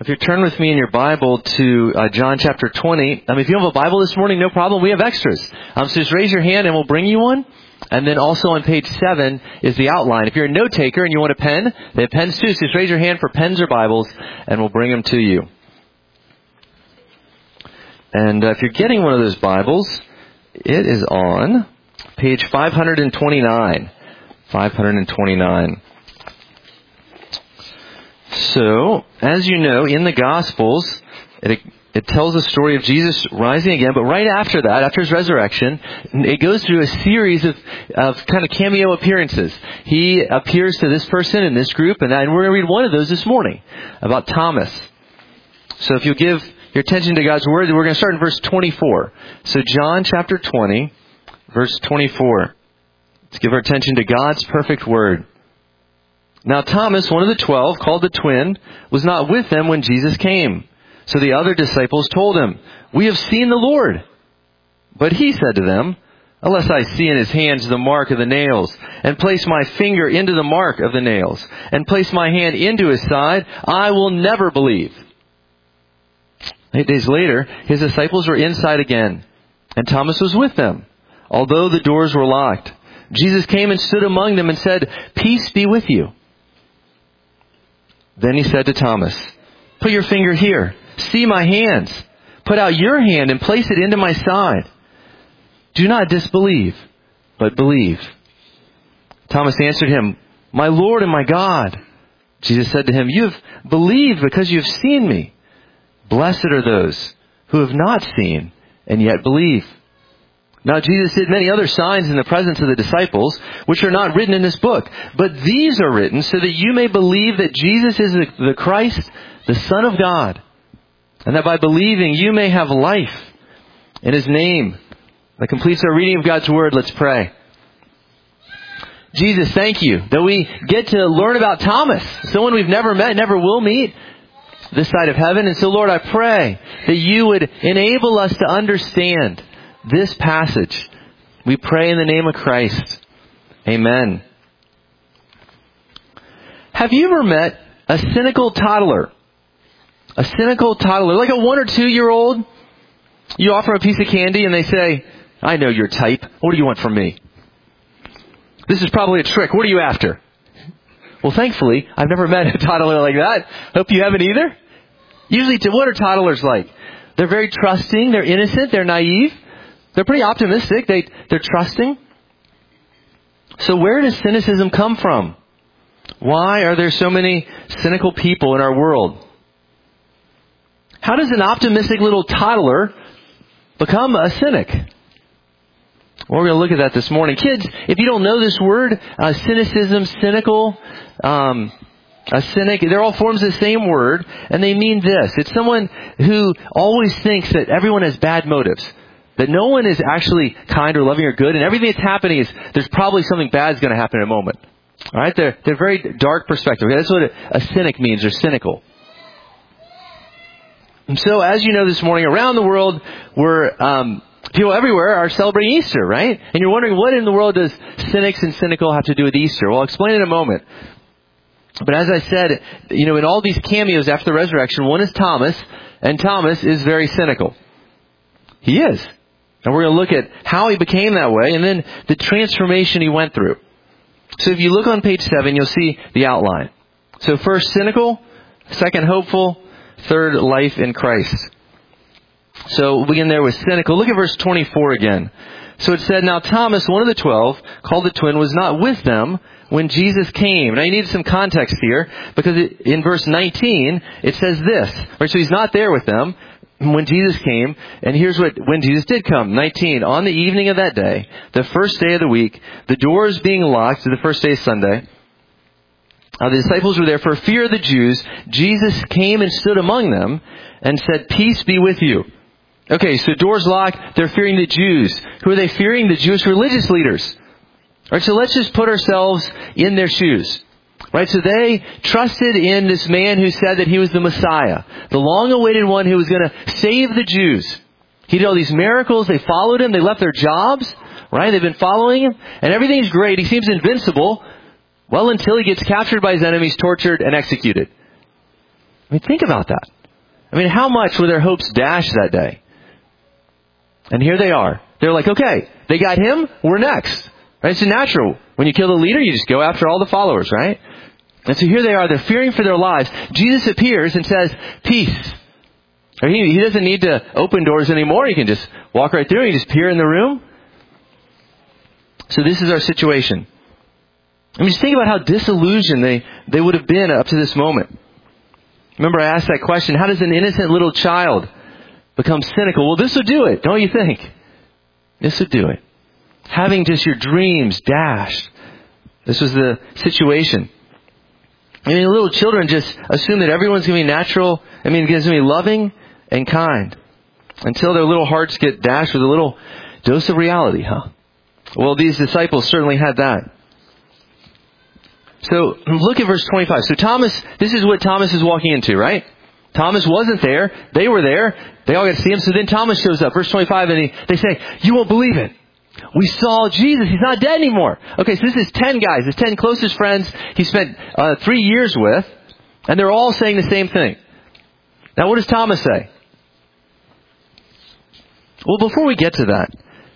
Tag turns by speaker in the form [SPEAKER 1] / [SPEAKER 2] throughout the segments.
[SPEAKER 1] If you turn with me in your Bible to John chapter 20, if you don't have a Bible this morning, no problem. We have extras. So just raise your hand and we'll bring you one. And then also on page 7 is the outline. If you're a note taker and you want a pen, they have pens too. So just raise your hand for pens or Bibles and we'll bring them to you. And if you're getting one of those Bibles, it is on page 529. 529. So, as you know, in the Gospels, it tells the story of Jesus rising again, but right after that, after His resurrection, it goes through a series of kind of cameo appearances. He appears to this person in this group, and we're going to read one of those this morning, about Thomas. So if you'll give your attention to God's Word, we're going to start in verse 24. So John chapter 20, verse 24. Let's give our attention to God's perfect Word. Now Thomas, one of the 12, called the twin, was not with them when Jesus came. So the other disciples told him, "We have seen the Lord." But he said to them, "Unless I see in His hands the mark of the nails, and place my finger into the mark of the nails, and place my hand into His side, I will never believe." 8 days later, His disciples were inside again, and Thomas was with them, although the doors were locked. Jesus came and stood among them and said, "Peace be with you." Then He said to Thomas, "Put your finger here. See my hands. Put out your hand and place it into my side. Do not disbelieve, but believe." Thomas answered Him, "My Lord and my God." Jesus said to him, "You have believed because you have seen me. Blessed are those who have not seen and yet believe." Now Jesus did many other signs in the presence of the disciples, which are not written in this book. But these are written so that you may believe that Jesus is the Christ, the Son of God, and that by believing you may have life in His name. That completes our reading of God's Word. Let's pray. Jesus, thank you that we get to learn about Thomas, someone we've never met, never will meet this side of heaven. And so, Lord, I pray that you would enable us to understand this passage. We pray in the name of Christ. Amen. Have you ever met a cynical toddler? A cynical toddler, like a 1 or 2 year old. You offer them a piece of candy and they say, "I know your type. What do you want from me? This is probably a trick. What are you after?" Well, thankfully, I've never met a toddler like that. Hope you haven't either. Usually, what are toddlers like? They're very trusting. They're innocent. They're naive. They're pretty optimistic. They're trusting. So where does cynicism come from? Why are there so many cynical people in our world? How does an optimistic little toddler become a cynic? Well, we're going to look at that this morning. Kids, if you don't know this word, cynicism, cynical, a cynic, they're all forms of the same word, and they mean this. It's someone who always thinks that everyone has bad motives. That no one is actually kind or loving or good, and everything that's happening is there's probably something bad is going to happen in a moment. All right, they're very dark perspective. Okay? That's what a cynic means. They're cynical. And so, as you know, this morning around the world, people everywhere are celebrating Easter, right? And you're wondering, what in the world does cynics and cynical have to do with Easter? Well, I'll explain in a moment. But as I said, in all these cameos after the resurrection, one is Thomas, and Thomas is very cynical. He is. And we're going to look at how he became that way and then the transformation he went through. So if you look on page 7, you'll see the outline. So first, cynical. Second, hopeful. Third, life in Christ. So we'll begin there with cynical. Look at verse 24 again. So it said, "Now Thomas, one of the 12, called the twin, was not with them when Jesus came." Now you need some context here, because in verse 19, it says this. Right, so he's not there with them when Jesus came, and here's when Jesus did come. 19, "On the evening of that day, the first day of the week, the doors being locked," so the first day is Sunday, "the disciples were there for fear of the Jews. Jesus came and stood among them and said, 'Peace be with you.'" Okay, so doors locked, they're fearing the Jews. Who are they fearing? The Jewish religious leaders. All right, so let's just put ourselves in their shoes. Right, so they trusted in this man who said that he was the Messiah, the long-awaited one who was going to save the Jews. He did all these miracles. They followed him. They left their jobs. Right, they've been following him, and everything's great. He seems invincible. Well, until he gets captured by his enemies, tortured, and executed. I mean, think about that. I mean, how much were their hopes dashed that day? And here they are. They're like, okay, they got him, we're next. Right? It's natural. When you kill the leader, you just go after all the followers, right? And so here they are, they're fearing for their lives. Jesus appears and says, peace. He doesn't need to open doors anymore. He can just walk right through. He just appear in the room. So this is our situation. I mean, just think about how disillusioned they would have been up to this moment. Remember I asked that question, how does an innocent little child become cynical? Well, this would do it, don't you think? This would do it. Having just your dreams dashed. This was the situation. I mean, little children just assume that everyone's going to be natural. I mean, it's going to be loving and kind. Until their little hearts get dashed with a little dose of reality, huh? Well, these disciples certainly had that. So, look at verse 25. So Thomas, this is what Thomas is walking into, right? Thomas wasn't there. They were there. They all got to see him. So then Thomas shows up. Verse 25, and they say, you won't believe it. We saw Jesus. He's not dead anymore. Okay, so this is 10 guys. His 10 closest friends he spent 3 years with. And they're all saying the same thing. Now, what does Thomas say? Well, before we get to that,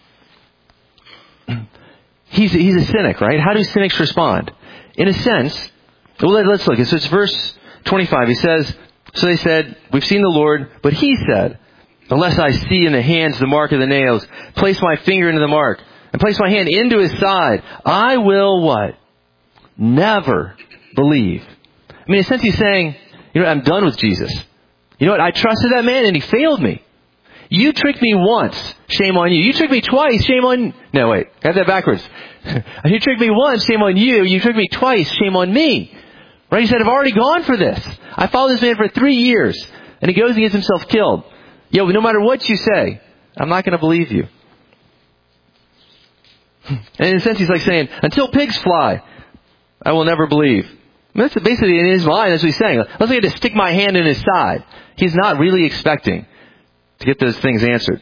[SPEAKER 1] he's a cynic, right? How do cynics respond? In a sense, well, let's look. So it's verse 25. He says, so they said, we've seen the Lord, but he said, unless I see in the hands the mark of the nails, place my finger into the mark, and place my hand into his side, I will what? Never believe. I mean, in a sense he's saying, you know, I'm done with Jesus. You know what? I trusted that man and he failed me. You tricked me once, shame on you. You tricked me twice, shame on... No, wait, I got that backwards. You tricked me once, shame on you. You tricked me twice, shame on me. Right? He said, I've already gone for this. I followed this man for 3 years. And he goes and gets himself killed. Yo, no matter what you say, I'm not going to believe you. And in a sense, he's like saying, until pigs fly, I will never believe. I mean, that's basically in his mind, as he's saying. Let's say to stick my hand in his side. He's not really expecting to get those things answered.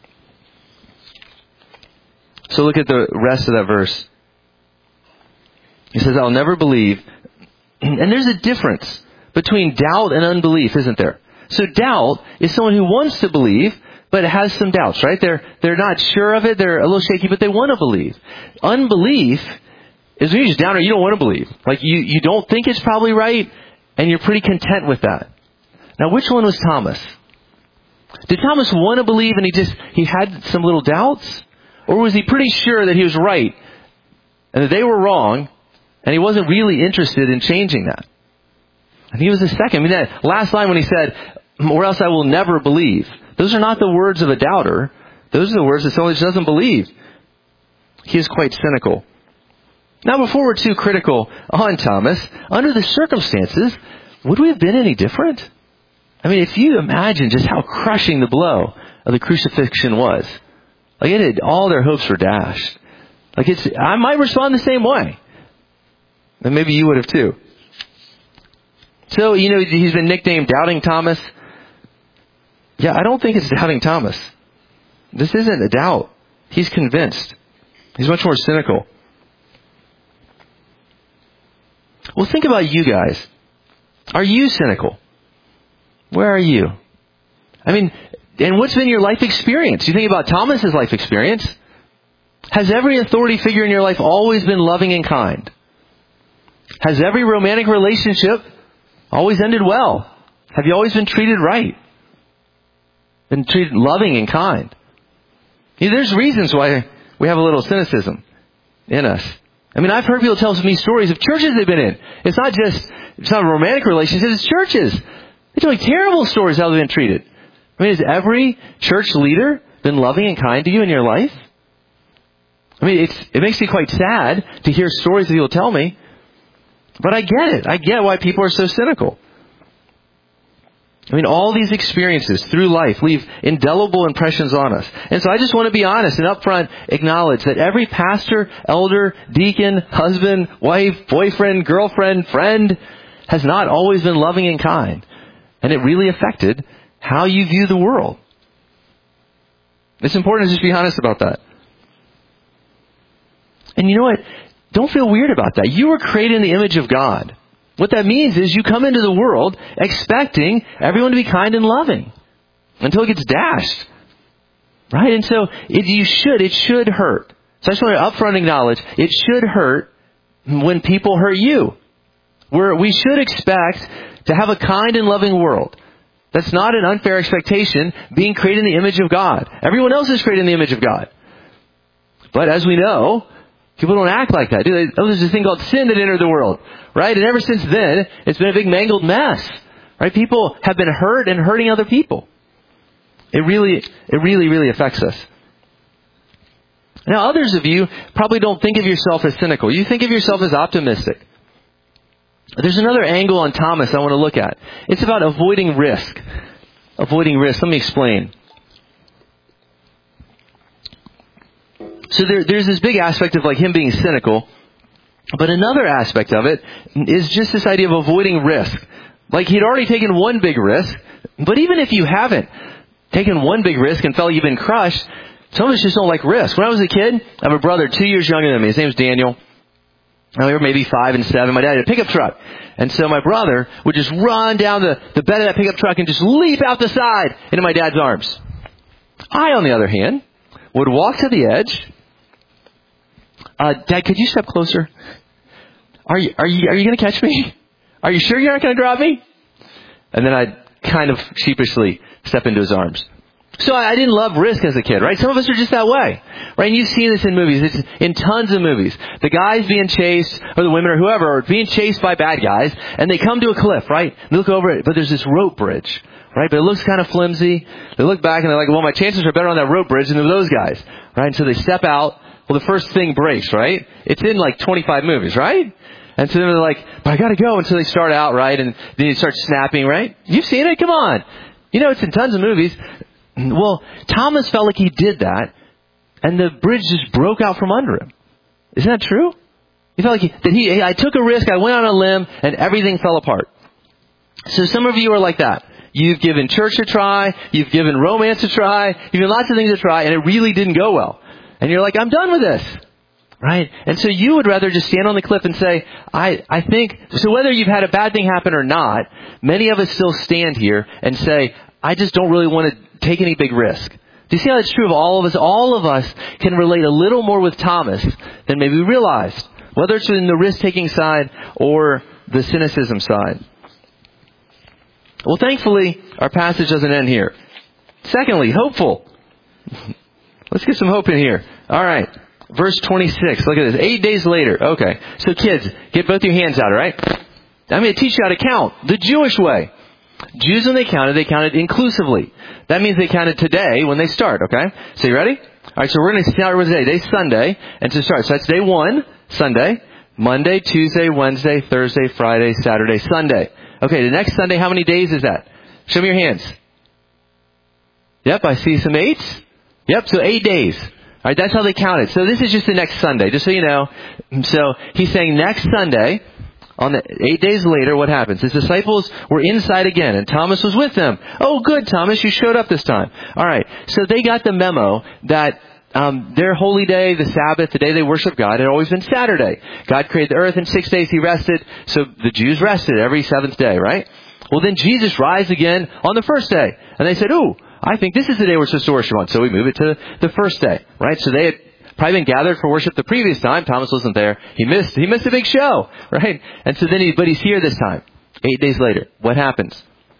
[SPEAKER 1] So look at the rest of that verse. He says, I'll never believe. And there's a difference between doubt and unbelief, isn't there? So doubt is someone who wants to believe, but has some doubts, right? They're not sure of it, they're a little shaky, but they want to believe. Unbelief is when you're just down or you don't want to believe. Like you don't think it's probably right, and you're pretty content with that. Now, which one was Thomas? Did Thomas want to believe and he had some little doubts? Or was he pretty sure that he was right and that they were wrong and he wasn't really interested in changing that? And he was the second. I mean, that last line when he said, or else I will never believe. Those are not the words of a doubter. Those are the words of someone who doesn't believe. He is quite cynical. Now, before we're too critical on Thomas, under the circumstances, would we have been any different? I mean, if you imagine just how crushing the blow of the crucifixion was. Like all their hopes were dashed. I might respond the same way. And maybe you would have too. So, you know, he's been nicknamed Doubting Thomas. Yeah, I don't think it's Doubting Thomas. This isn't a doubt. He's convinced. He's much more cynical. Well, think about you guys. Are you cynical? Where are you? I mean, and what's been your life experience? You think about Thomas's life experience. Has every authority figure in your life always been loving and kind? Has every romantic relationship always ended well? Have you always been treated right? Been treated loving and kind? You know, there's reasons why we have a little cynicism in us. I mean, I've heard people tell me stories of churches they've been in. It's not a romantic relationship, it's churches. They tell me terrible stories how they've been treated. I mean, has every church leader been loving and kind to you in your life? I mean, it makes me quite sad to hear stories that people tell me. But I get it. I get why people are so cynical. I mean, all these experiences through life leave indelible impressions on us. And so I just want to be honest and upfront acknowledge that every pastor, elder, deacon, husband, wife, boyfriend, girlfriend, friend has not always been loving and kind. And it really affected how you view the world. It's important to just be honest about that. And you know what? Don't feel weird about that. You were created in the image of God. What that means is you come into the world expecting everyone to be kind and loving until it gets dashed. Right? And so it should hurt. So I just want to upfront acknowledge, it should hurt when people hurt you. We should expect to have a kind and loving world. That's not an unfair expectation, being created in the image of God. Everyone else is created in the image of God. But as we know, people don't act like that, do they? Oh, there's this thing called sin that entered the world, right? And ever since then, it's been a big mangled mess, right? People have been hurt and hurting other people. It really affects us. Now, others of you probably don't think of yourself as cynical. You think of yourself as optimistic. There's another angle on Thomas I want to look at. It's about avoiding risk. Avoiding risk. Let me explain. So there's this big aspect of like him being cynical. But another aspect of it is just this idea of avoiding risk. Like he'd already taken one big risk. But even if you haven't taken one big risk and felt you've been crushed, some of us just don't like risk. When I was a kid, I have a brother 2 years younger than me. His name's Daniel. We were maybe 5 and 7. My dad had a pickup truck. And so my brother would just run down the bed of that pickup truck and just leap out the side into my dad's arms. I, on the other hand, would walk to the edge. Dad, could you step closer? Are you going to catch me? Are you sure you're not going to drop me? And then I'd kind of sheepishly step into his arms. So I didn't love risk as a kid, right? Some of us are just that way, right? And you've seen this in movies. It's in tons of movies. The guys being chased, or the women or whoever, are being chased by bad guys, and they come to a cliff, right? They look over it, but there's this rope bridge, right? But it looks kind of flimsy. They look back and they're like, well, my chances are better on that rope bridge than those guys, right? And so they step out. Well, the first thing breaks, right? It's in like 25 movies, right? And so they're like, but I gotta go. And so they start out, right? And then you start snapping, right? You've seen it? Come on. You know, it's in tons of movies. Well, Thomas felt like he did that, and the bridge just broke out from under him. Isn't that true? He felt like I took a risk, I went on a limb, and everything fell apart. So some of you are like that. You've given church a try, you've given romance a try, you've given lots of things a try, and it really didn't go well. And you're like, I'm done with this. Right? And so you would rather just stand on the cliff and say, I think, so whether you've had a bad thing happen or not, many of us still stand here and say, I just don't really want to take any big risk. Do you see how it's true of all of us? All of us can relate a little more with Thomas than maybe we realized, whether it's in the risk-taking side or the cynicism side. Well, thankfully, our passage doesn't end here. Secondly, hopeful. Let's get some hope in here. All right. Verse 26. Look at this. 8 days later. Okay. So kids, get both your hands out, all right? I'm going to teach you how to count the Jewish way. Jews, when they counted inclusively. That means they counted today when they start, okay? So you ready? All right, so we're going to start with today. Today's Sunday. And to start, so that's day 1, Sunday. Monday, Tuesday, Wednesday, Thursday, Friday, Saturday, Sunday. Okay, the next Sunday, how many days is that? Show me your hands. Yep, I see some 8s. Yep, so 8 days. All right, that's how they counted. So this is just the next Sunday, just so you know. So he's saying next Sunday, on the 8 days later, what happens? His disciples were inside again, and Thomas was with them. Oh, good, Thomas, you showed up this time. All right, so they got the memo that their holy day, the Sabbath, the day they worship God, had always been Saturday. God created the earth in 6 days. He rested. So the Jews rested every 7th day, right? Well, then Jesus rise again on the first day. And they said, ooh, I think this is the day we're supposed to worship on. So we move it to the first day, right? So they had probably been gathered for worship the previous time. Thomas wasn't there. He missed a big show, right? And so then but he's here this time. 8 days later. What happens?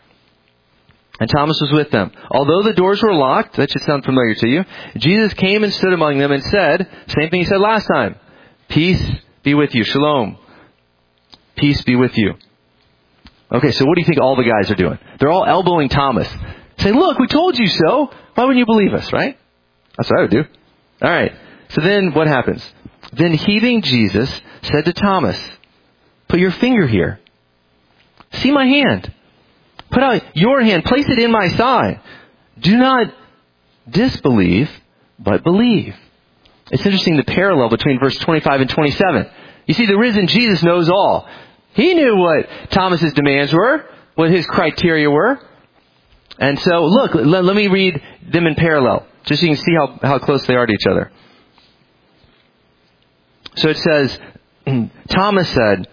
[SPEAKER 1] And Thomas was with them. Although the doors were locked, that should sound familiar to you, Jesus came and stood among them and said, same thing he said last time, peace be with you. Shalom. Peace be with you. Okay, so what do you think all the guys are doing? They're all elbowing Thomas. Say, look, we told you so. Why wouldn't you believe us, right? That's what I would do. All right. So then what happens? Then heeding Jesus said to Thomas, put your finger here. See my hand. Put out your hand. Place it in my side. Do not disbelieve, but believe. It's interesting the parallel between verse 25 and 27. You see, the risen Jesus knows all. He knew what Thomas's demands were, what his criteria were. And so, look, let me read them in parallel, just so you can see how close they are to each other. So it says, Thomas said,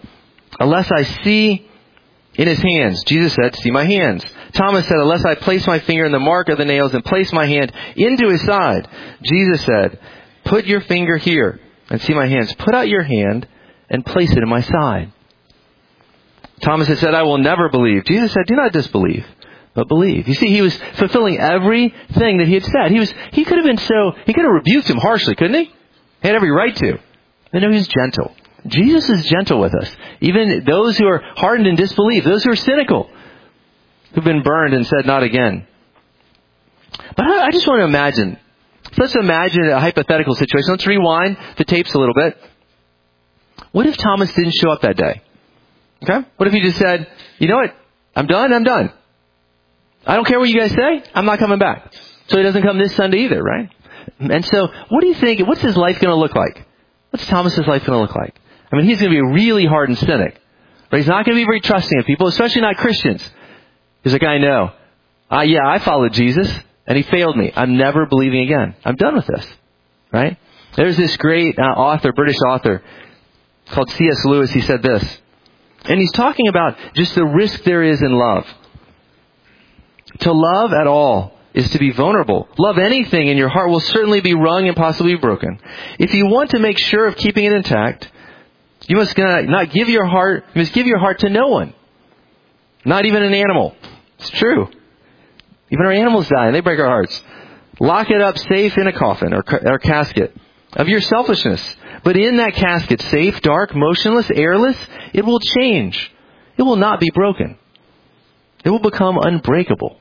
[SPEAKER 1] unless I see in his hands. Jesus said, see my hands. Thomas said, unless I place my finger in the mark of the nails and place my hand into his side. Jesus said, put your finger here and see my hands. Put out your hand and place it in my side. Thomas had said, I will never believe. Jesus said, do not disbelieve, but believe. You see, he was fulfilling everything that he had said. He could have rebuked him harshly, couldn't he? He had every right to. But no, he was gentle. Jesus is gentle with us. Even those who are hardened in disbelief, those who are cynical, who've been burned and said not again. But I just want to imagine. Let's imagine a hypothetical situation. Let's rewind the tapes a little bit. What if Thomas didn't show up that day? Okay? What if he just said, you know what? I'm done. I don't care what you guys say. I'm not coming back. So he doesn't come this Sunday either, right? And so, what do you think? What's his life going to look like? What's Thomas's life going to look like? I mean, he's going to be a really hardened cynic. But he's not going to be very trusting of people, especially not Christians. He's like, I know. I followed Jesus, and he failed me. I'm never believing again. I'm done with this. Right? There's this great British author, called C.S. Lewis. He said this. And he's talking about just the risk there is in love. To love at all is to be vulnerable. Love anything and your heart will certainly be wrung and possibly broken. If you want to make sure of keeping it intact, you must not give your heart, you must give your heart to no one. Not even an animal. It's true. Even our animals die and they break our hearts. Lock it up safe in a coffin or casket of your selfishness. But in that casket, safe, dark, motionless, airless, it will change. It will not be broken. It will become unbreakable.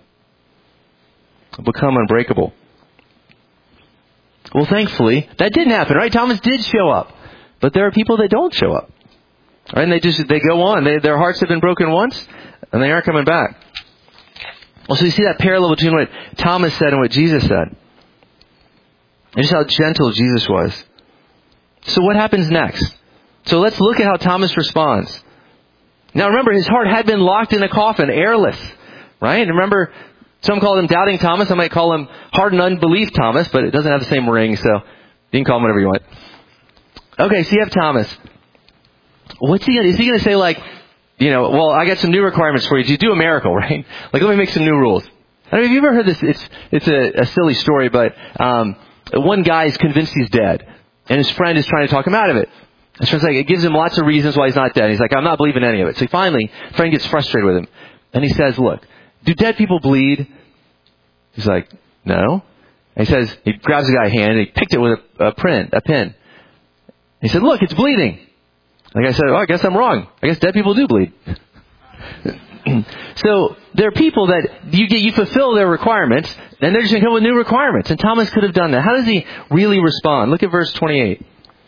[SPEAKER 1] Well, thankfully, that didn't happen, right? Thomas did show up. But there are people that don't show up. Right? And they go on. Their hearts have been broken once, and they aren't coming back. Well, so you see that parallel between what Thomas said and what Jesus said. And just how gentle Jesus was. So what happens next? So let's look at how Thomas responds. Now remember, his heart had been locked in a coffin, airless. Right? And remember, some call him Doubting Thomas. I might call him Hardened Unbelief Thomas, but it doesn't have the same ring, so you can call him whatever you want. Okay, so you have Thomas. Is he going to say I got some new requirements for you. Do you do a miracle, right? Let me make some new rules. I don't know if you've ever heard this. It's a silly story, but one guy is convinced he's dead, and his friend is trying to talk him out of it. His friend's it gives him lots of reasons why he's not dead. He's like, I'm not believing any of it. So finally, friend gets frustrated with him, and he says, look, do dead people bleed? He's like, no. And he grabs the guy's hand and he picked it with a pin. He said, look, it's bleeding. The guy said, I guess I'm wrong. I guess dead people do bleed. So there are people that you fulfill their requirements, and they're just going to come with new requirements. And Thomas could have done that. How does he really respond? Look at verse 28.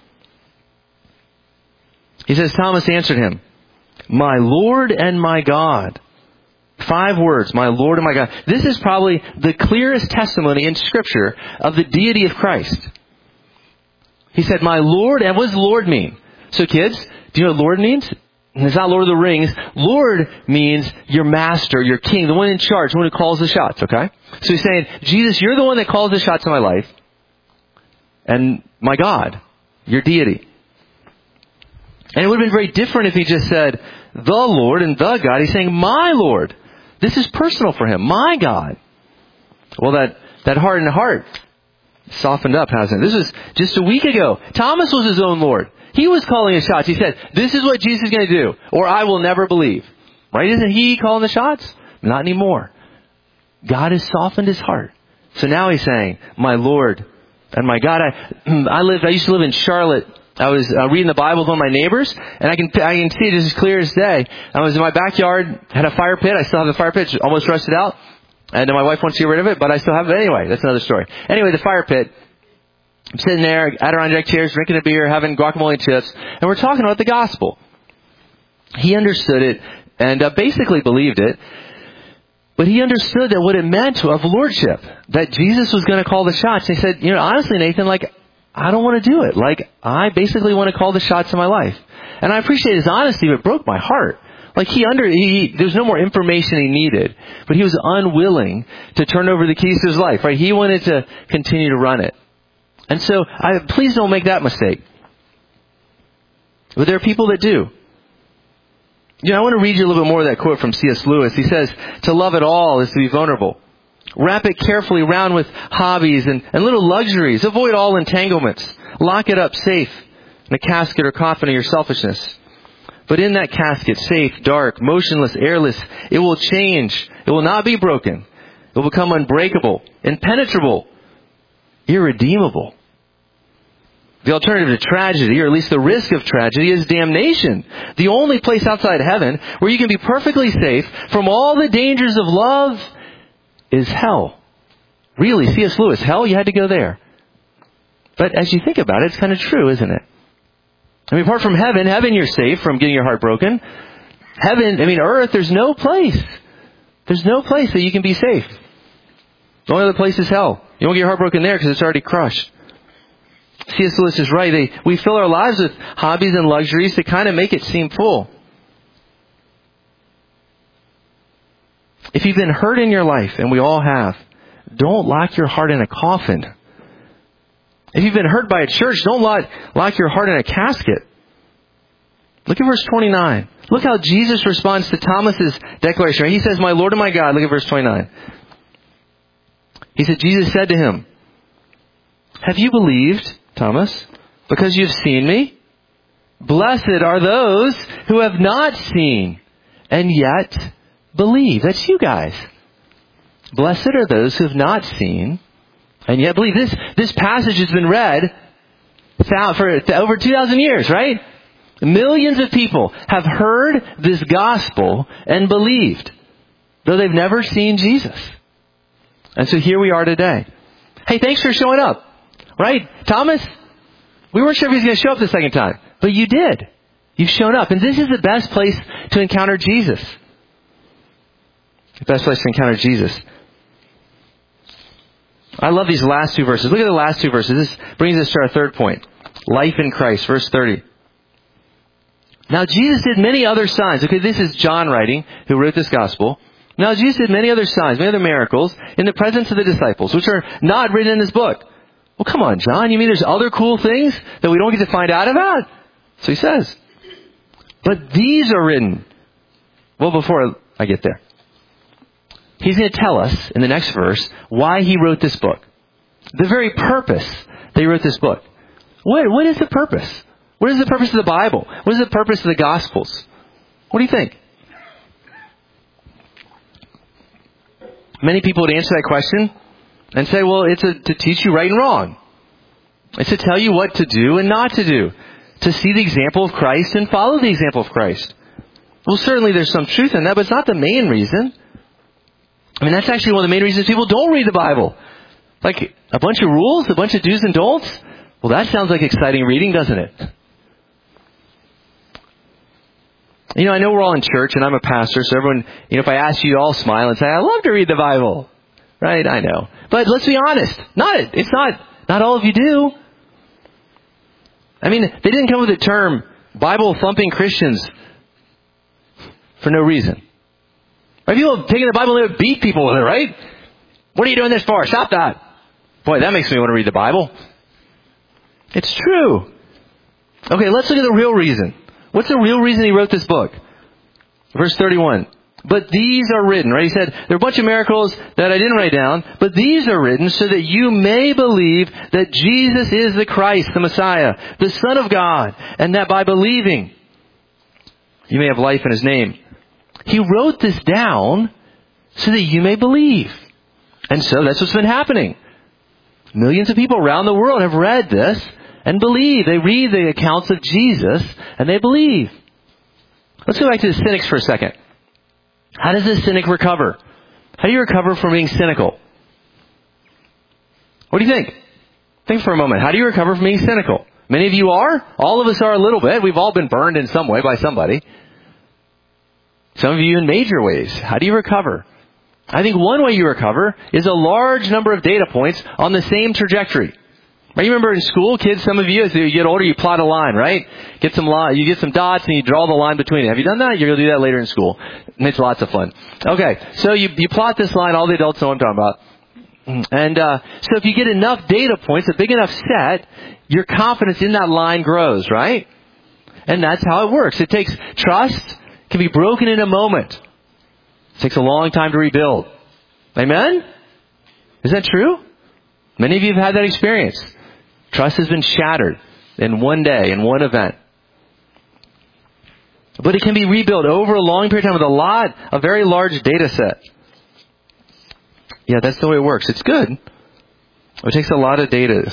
[SPEAKER 1] He says, Thomas answered him, my Lord and my God. 5 words, my Lord and my God. This is probably the clearest testimony in Scripture of the deity of Christ. He said, my Lord, and what does Lord mean? So kids, do you know what Lord means? It's not Lord of the Rings. Lord means your master, your king, the one in charge, the one who calls the shots, okay? So he's saying, Jesus, you're the one that calls the shots in my life. And my God, your deity. And it would have been very different if he just said, the Lord and the God. He's saying, my Lord. This is personal for him. My God. Well, that hardened heart softened up, hasn't it? This was just a week ago. Thomas was his own Lord. He was calling the shots. He said, this is what Jesus is going to do, or I will never believe. Right? Isn't he calling the shots? Not anymore. God has softened his heart. So now he's saying, my Lord and my God. I used to live in Charlotte. I was reading the Bible with one of my neighbors, and I can see it as clear as day. I was in my backyard, had a fire pit. I still have the fire pit. It's almost rusted out. And my wife wants to get rid of it, but I still have it anyway. That's another story. Anyway, the fire pit. I'm sitting there, Adirondack chairs, drinking a beer, having guacamole and chips, and we're talking about the gospel. He understood it and basically believed it. But he understood that what it meant of lordship, that Jesus was going to call the shots. And he said, honestly, Nathan, I don't want to do it. I basically want to call the shots in my life. And I appreciate his honesty, but it broke my heart. There's no more information he needed, but he was unwilling to turn over the keys to his life, right? He wanted to continue to run it. And so, please don't make that mistake. But there are people that do. I want to read you a little bit more of that quote from C.S. Lewis. He says, to love at all is to be vulnerable. Wrap it carefully around with hobbies and little luxuries. Avoid all entanglements. Lock it up safe in a casket or coffin of your selfishness. But in that casket, safe, dark, motionless, airless, it will change. It will not be broken. It will become unbreakable, impenetrable, irredeemable. The alternative to tragedy, or at least the risk of tragedy, is damnation. The only place outside heaven where you can be perfectly safe from all the dangers of love is hell. Really, C.S. Lewis, hell, you had to go there. But as you think about it, it's kind of true, isn't it? Apart from heaven you're safe from getting your heart broken. Earth, there's no place. There's no place that you can be safe. The only other place is hell. You won't get your heart broken there because it's already crushed. C.S. Lewis is right. We fill our lives with hobbies and luxuries to kind of make it seem full. If you've been hurt in your life, and we all have, don't lock your heart in a coffin. If you've been hurt by a church, don't lock your heart in a casket. Look at verse 29. Look how Jesus responds to Thomas's declaration. He says, my Lord and my God. Look at verse 29. He said, Jesus said to him, have you believed, Thomas, because you've seen me? Blessed are those who have not seen and yet believe. That's you guys. Blessed are those who have not seen and yet believe. This passage has been read for over 2,000 years, right? Millions of people have heard this gospel and believed, though they've never seen Jesus. And so here we are today. Hey, thanks for showing up. Right? Thomas, we weren't sure if he was going to show up the second time, but you did. You've shown up. And this is the best place to encounter Jesus. The best place to encounter Jesus. I love these last two verses. Look at the last two verses. This brings us to our third point. Life in Christ, verse 30. Now Jesus did many other signs. Okay, this is John writing, who wrote this gospel. Now Jesus did many other signs, many other miracles in the presence of the disciples, which are not written in this book. Well, come on, John. You mean there's other cool things that we don't get to find out about? So he says. But these are written. Well, before I get there, he's going to tell us in the next verse why he wrote this book. The very purpose that he wrote this book. What is the purpose? What is the purpose of the Bible? What is the purpose of the Gospels? What do you think? Many people would answer that question and say, well, it's to teach you right and wrong. It's to tell you what to do and not to do. To see the example of Christ and follow the example of Christ. Well, certainly there's some truth in that, but it's not the main reason. That's actually one of the main reasons people don't read the Bible. Like a bunch of rules, a bunch of do's and don'ts. Well, that sounds like exciting reading, doesn't it? I know we're all in church and I'm a pastor, so everyone, if I ask you, all smile and say, I love to read the Bible. Right? I know. But let's be honest. Not all of you do. They didn't come with the term Bible-thumping Christians for no reason. Right? People have taken the Bible and they would beat people with it, right? What are you doing this for? Stop that. Boy, that makes me want to read the Bible. It's true. Okay, let's look at the real reason. What's the real reason he wrote this book? Verse 31. But these are written, right? He said, there are a bunch of miracles that I didn't write down, but these are written so that you may believe that Jesus is the Christ, the Messiah, the Son of God, and that by believing, you may have life in His name. He wrote this down so that you may believe. And so that's what's been happening. Millions of people around the world have read this and believe. They read the accounts of Jesus and they believe. Let's go back to the cynics for a second. How does a cynic recover? How do you recover from being cynical? What do you think? Think for a moment. How do you recover from being cynical? Many of you are. All of us are a little bit. We've all been burned in some way by somebody. Some of you in major ways. How do you recover? I think one way you recover is a large number of data points on the same trajectory. Right? You remember in school, kids, some of you, as you get older, you plot a line, right? You get some dots and you draw the line between it. Have you done that? You're going to do that later in school. And it's lots of fun. Okay, so you plot this line. All the adults know what I'm talking about. And so if you get enough data points, a big enough set, your confidence in that line grows, right? And that's how it works. It takes trust can be broken in a moment. It takes a long time to rebuild. Amen? Is that true? Many of you have had that experience. Trust has been shattered in one day, in one event. But it can be rebuilt over a long period of time with a very large data set. Yeah, that's the way it works. It's good. It takes a lot of data.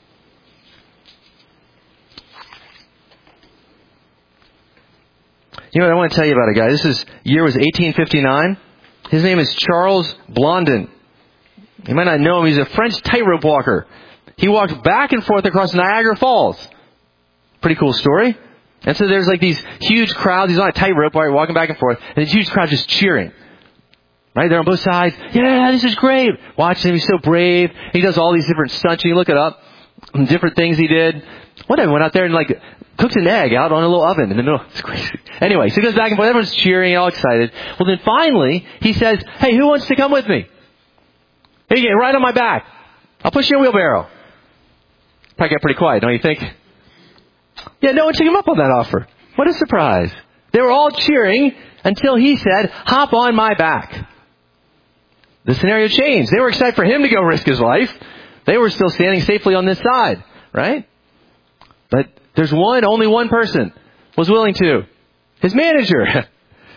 [SPEAKER 1] You know what I want to tell you about a guy. Year was 1859. His name is Charles Blondin. You might not know him. He's a French tightrope walker. He walked back and forth across Niagara Falls. Pretty cool story. And so there's like these huge crowds. He's on a tightrope, right, walking back and forth. And these huge crowds just cheering. Right? They're on both sides. Yeah, this is great. Watching him. He's so brave. He does all these different stunts. You look it up. Different things he did. One time he went out there and cooked an egg out on a little oven in the middle. It's crazy. Anyway, so he goes back and forth. Everyone's cheering, all excited. Well, then finally, he says, hey, who wants to come with me? Hey, get right on my back. I'll push you in a wheelbarrow. Probably got pretty quiet, don't you think? Yeah, no one took him up on that offer. What a surprise. They were all cheering until he said, hop on my back. The scenario changed. They were excited for him to go risk his life. They were still standing safely on this side, right? But there's only one person was willing to. His manager.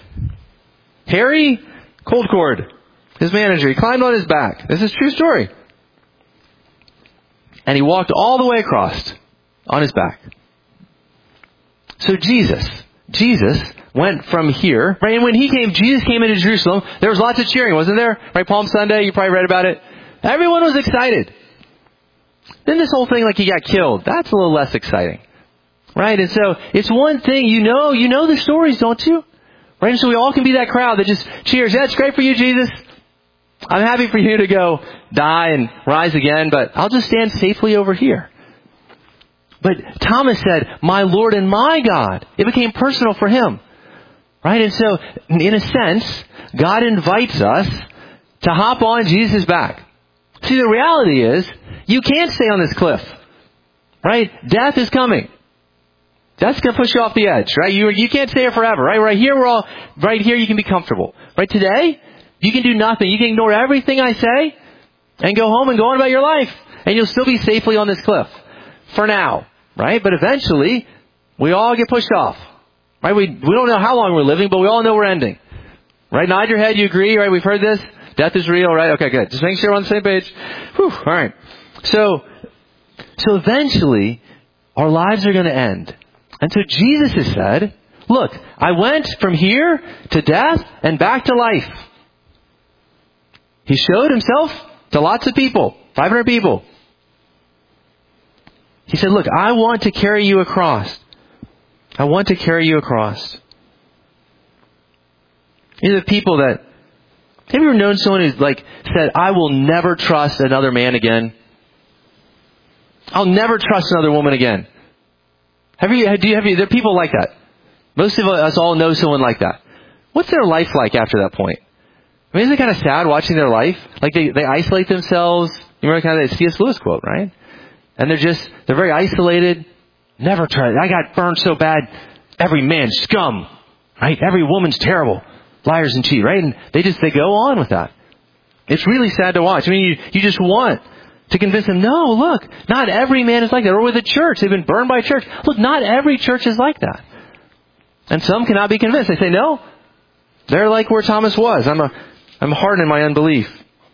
[SPEAKER 1] Harry Coldcord, his manager. He climbed on his back. This is a true story. And he walked all the way across on his back. So Jesus went from here, right? And when Jesus came into Jerusalem, there was lots of cheering, wasn't there? Right? Palm Sunday, you probably read about it. Everyone was excited. Then this whole thing he got killed, that's a little less exciting. Right? And so it's one thing, you know the stories, don't you? Right? And so we all can be that crowd that just cheers. Yeah, it's great for you, Jesus. I'm happy for you to go die and rise again, but I'll just stand safely over here. But Thomas said, my Lord and my God. It became personal for him. Right? And so, in a sense, God invites us to hop on Jesus' back. See, the reality is, you can't stay on this cliff. Right? Death is coming. Death's going to push you off the edge. Right? You can't stay here forever. Right? Right here you can be comfortable. Right? Today, you can do nothing. You can ignore everything I say and go home and go on about your life. And you'll still be safely on this cliff. For now, right? But eventually, we all get pushed off, right? We don't know how long we're living, but we all know we're ending, right? Nod your head, you agree, right? We've heard this. Death is real, right? Okay, good. Just make sure we're on the same page. Whew, all right. So eventually, our lives are going to end. And so Jesus has said, look, I went from here to death and back to life. He showed himself to lots of people, 500 people. He said, look, I want to carry you across. I want to carry you across. These are people that, have you ever known someone who's said, I will never trust another man again? I'll never trust another woman again. There are people like that. Most of us all know someone like that. What's their life like after that point? I mean, isn't it kind of sad watching their life? They isolate themselves. You remember kind of that C.S. Lewis quote, right? And they're very isolated. Never tried. I got burned so bad. Every man's scum. Right? Every woman's terrible. Liars and cheat. Right? And they go on with that. It's really sad to watch. I mean, you just want to convince them, no, look, not every man is like that. Or with the church. They've been burned by church. Look, not every church is like that. And some cannot be convinced. They say, no, they're like where Thomas was. I'm hardened in my unbelief.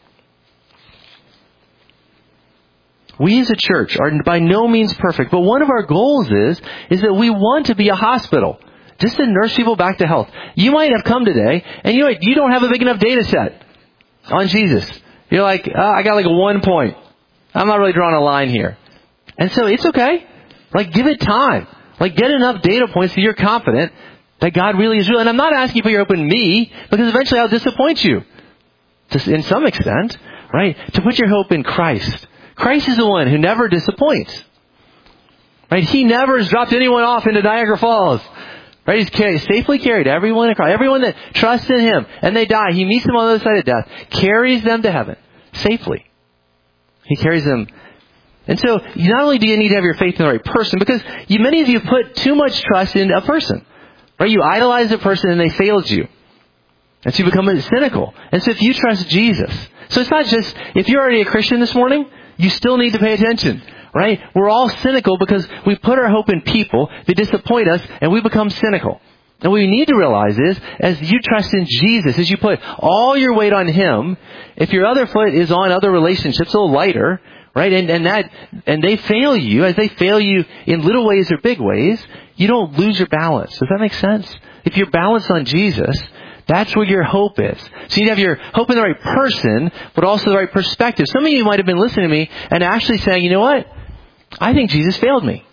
[SPEAKER 1] We as a church are by no means perfect, but one of our goals is that we want to be a hospital, just to nurse people back to health. You might have come today, and you don't have a big enough data set on Jesus. You're like, I got a 1 point. I'm not really drawing a line here. And so it's okay. Give it time. Get enough data points so you're confident that God really is real. And I'm not asking you to put your hope in me, because eventually I'll disappoint you. In some extent, right? To put your hope in Christ. Christ is the one who never disappoints. Right? He never has dropped anyone off into Niagara Falls. Right? He's safely carried everyone across. Everyone that trusts in Him and they die, He meets them on the other side of death, carries them to heaven safely. He carries them. And so, not only do you need to have your faith in the right person, because many of you put too much trust in a person. Right? You idolize a person and they failed you. And so you become cynical. And so if you trust Jesus, so it's not just, if you're already a Christian this morning, you still need to pay attention. Right? We're all cynical because we put our hope in people, they disappoint us, and we become cynical. And what we need to realize is, as you trust in Jesus, as you put all your weight on Him, if your other foot is on other relationships, a little lighter, right? And they fail you, as they fail you in little ways or big ways, you don't lose your balance. Does that make sense? If you're balanced on Jesus, that's where your hope is. So you need to have your hope in the right person, but also the right perspective. Some of you might have been listening to me and actually saying, you know what? I think Jesus failed me.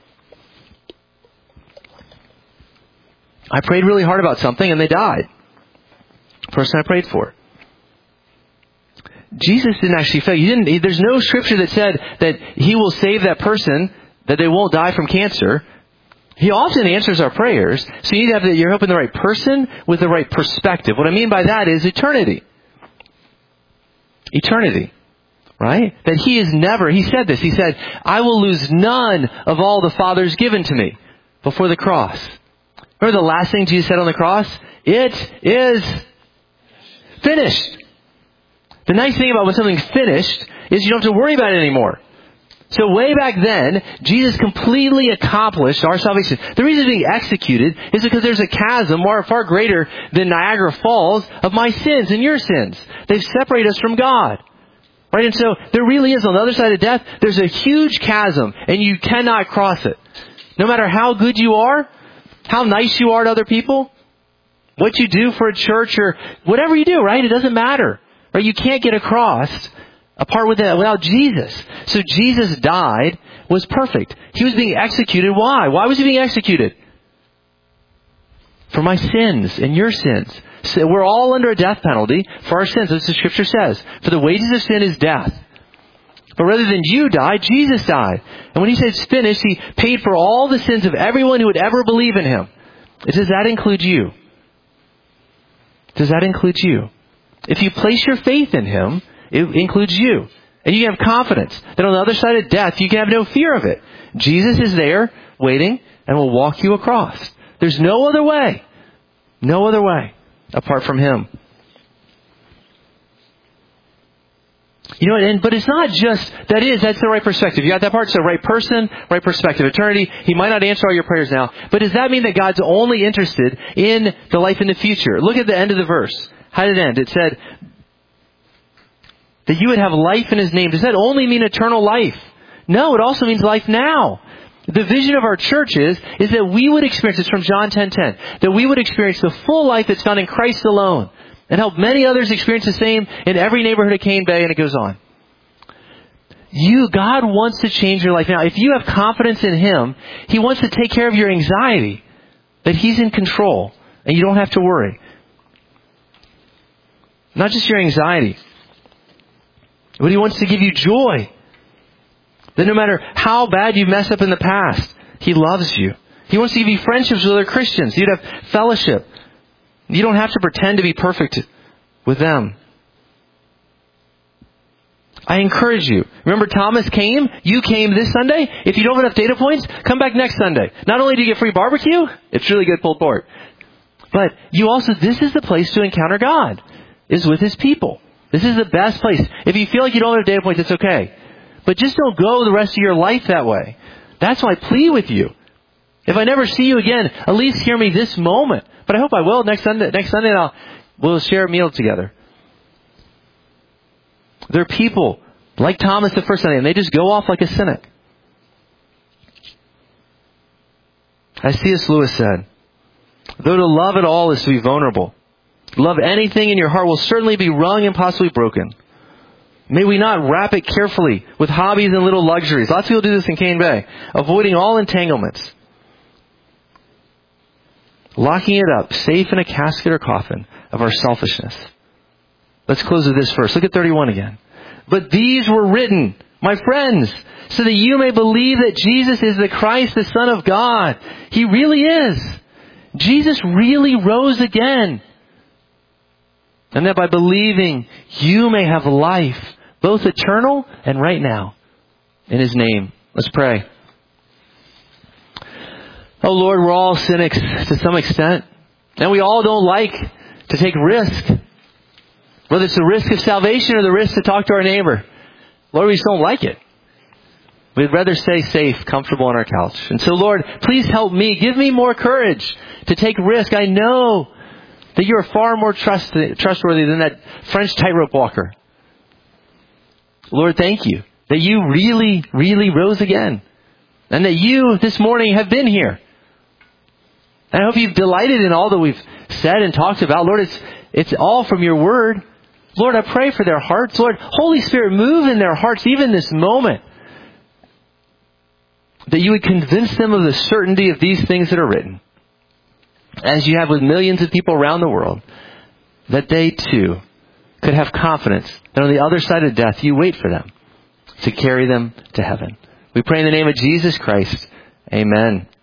[SPEAKER 1] I prayed really hard about something and they died. The person I prayed for. Jesus didn't actually fail. There's no scripture that said that He will save that person, that they won't die from cancer. He often answers our prayers. So you need to have your hope in the right person with the right perspective. What I mean by that is eternity. Eternity. Right? That He said this. He said, I will lose none of all the Father's given to me before the cross. Remember the last thing Jesus said on the cross? It is finished. The nice thing about when something's finished is you don't have to worry about it anymore. So way back then, Jesus completely accomplished our salvation. The reason it's being executed is because there's a chasm far greater than Niagara Falls of my sins and your sins. They've separated us from God. Right? And so there really is, on the other side of death, there's a huge chasm and you cannot cross it. No matter how good you are, how nice you are to other people, what you do for a church or whatever you do, right? It doesn't matter. Right? You can't get across apart without Jesus. So Jesus died, was perfect. He was being executed. Why? Why was He being executed? For my sins and your sins. So we're all under a death penalty for our sins, as the Scripture says. For the wages of sin is death. But rather than you die, Jesus died. And when He said it's finished, He paid for all the sins of everyone who would ever believe in Him. Does that include you? Does that include you? If you place your faith in Him, it includes you. And you can have confidence that on the other side of death, you can have no fear of it. Jesus is there, waiting, and will walk you across. There's no other way. No other way apart from Him. You know, but it's not just, that's the right perspective. You got that part? So right person, right perspective. Eternity, He might not answer all your prayers now. But does that mean that God's only interested in the life in the future? Look at the end of the verse. How did it end? It said that you would have life in His name. Does that only mean eternal life? No, it also means life now. The vision of our church is that we would experience, it's from John 10:10, that we would experience the full life that's found in Christ alone. And help many others experience the same in every neighborhood of Cane Bay, and it goes on. God wants to change your life now. If you have confidence in Him, He wants to take care of your anxiety. That He's in control, and you don't have to worry. Not just your anxiety, but He wants to give you joy. That no matter how bad you mess up in the past, He loves you. He wants to give you friendships with other Christians. You'd have fellowship. You don't have to pretend to be perfect with them. I encourage you. Remember Thomas came? You came this Sunday. If you don't have enough data points, come back next Sunday. Not only do you get free barbecue, it's really good pulled pork. But this is the place to encounter God, is with His people. This is the best place. If you feel like you don't have data points, it's okay. But just don't go the rest of your life that way. That's why I plead with you. If I never see you again, at least hear me this moment. But I hope I will next Sunday. Next Sunday, we'll share a meal together. There are people like Thomas the first Sunday, and they just go off like a cynic. As C.S. Lewis said, though to love at all is to be vulnerable, love anything in your heart will certainly be wrung and possibly broken. May we not wrap it carefully with hobbies and little luxuries. Lots of people do this in Cane Bay. Avoiding all entanglements. Locking it up, safe in a casket or coffin of our selfishness. Let's close with this verse. Look at 31 again. But these were written, my friends, so that you may believe that Jesus is the Christ, the Son of God. He really is. Jesus really rose again. And that by believing, you may have life, both eternal and right now. In His name. Let's pray. Oh Lord, we're all cynics to some extent. And we all don't like to take risk. Whether it's the risk of salvation or the risk to talk to our neighbor. Lord, we just don't like it. We'd rather stay safe, comfortable on our couch. And so Lord, please help me. Give me more courage to take risk. I know that you are far more trustworthy than that French tightrope walker. Lord, thank you that you really, really rose again. And that you this morning have been here. And I hope you've delighted in all that we've said and talked about. Lord, it's all from your word. Lord, I pray for their hearts. Lord, Holy Spirit, move in their hearts even this moment. That you would convince them of the certainty of these things that are written. As you have with millions of people around the world. That they too could have confidence that on the other side of death you wait for them to carry them to heaven. We pray in the name of Jesus Christ. Amen.